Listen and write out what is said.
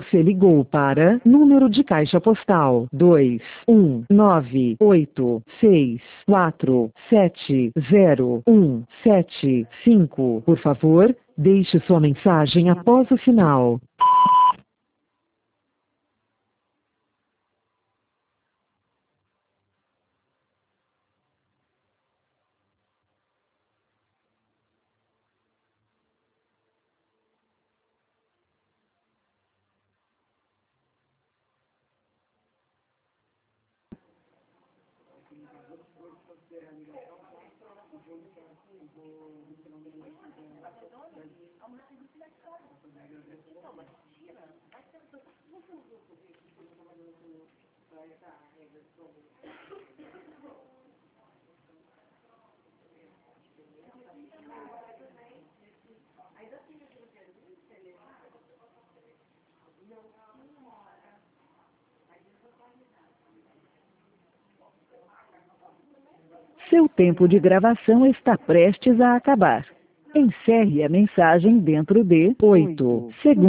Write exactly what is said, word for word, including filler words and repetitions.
Você ligou para número de caixa postal dois um nove oito seis quatro sete zero um sete cinco. Por favor, deixe sua mensagem após o sinal. Seu tempo de gravação está prestes a acabar. Encerre a mensagem dentro de oito segundos.